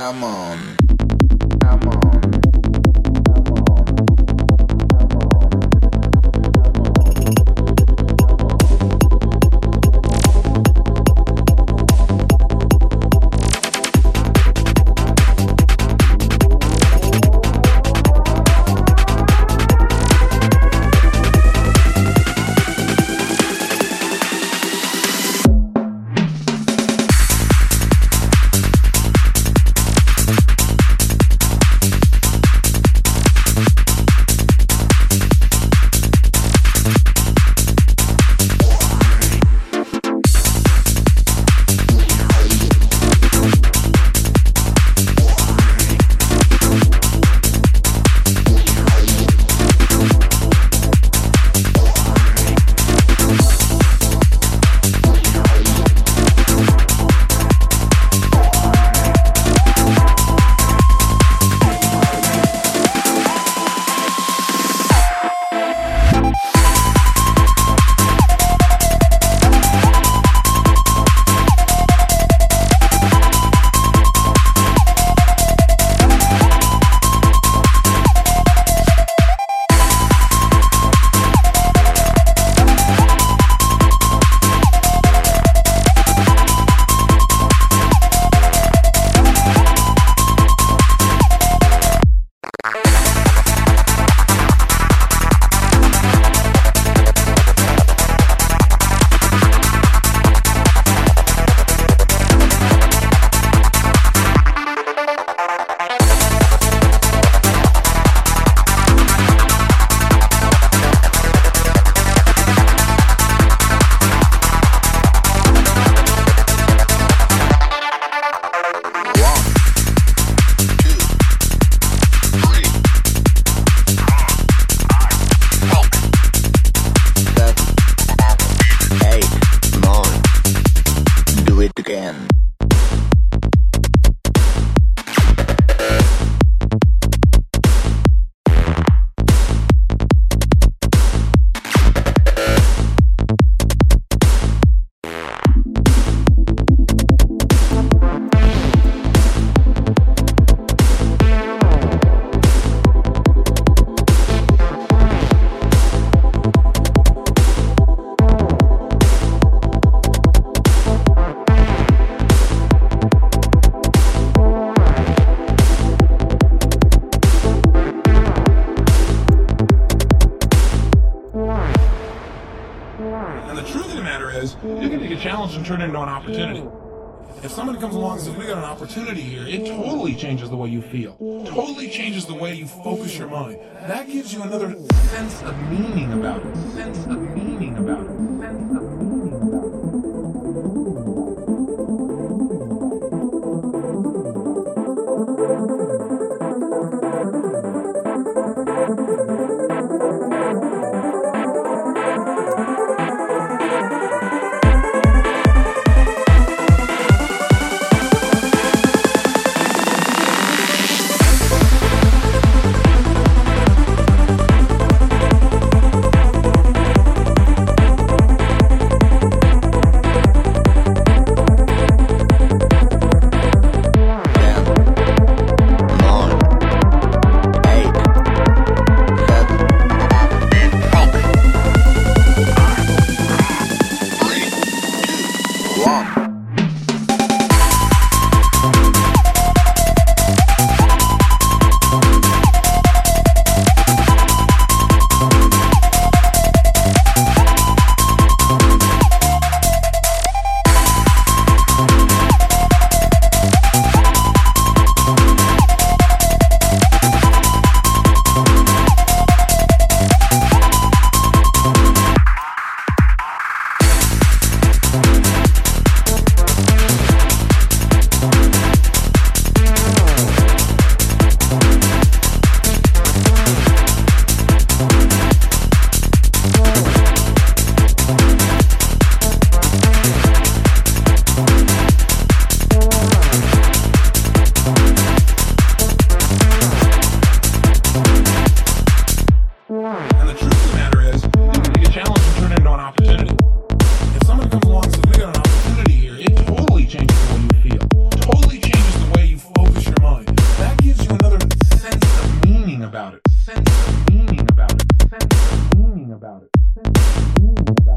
Come on. Come on. Again. And the truth of the matter is, you can take a challenge and turn it into an opportunity. If somebody comes along and says, we got an opportunity here, it totally changes the way you feel. Totally changes the way you focus your mind. That gives you another sense of meaning about it. Sense of meaning about it. Sense of meaning about it. about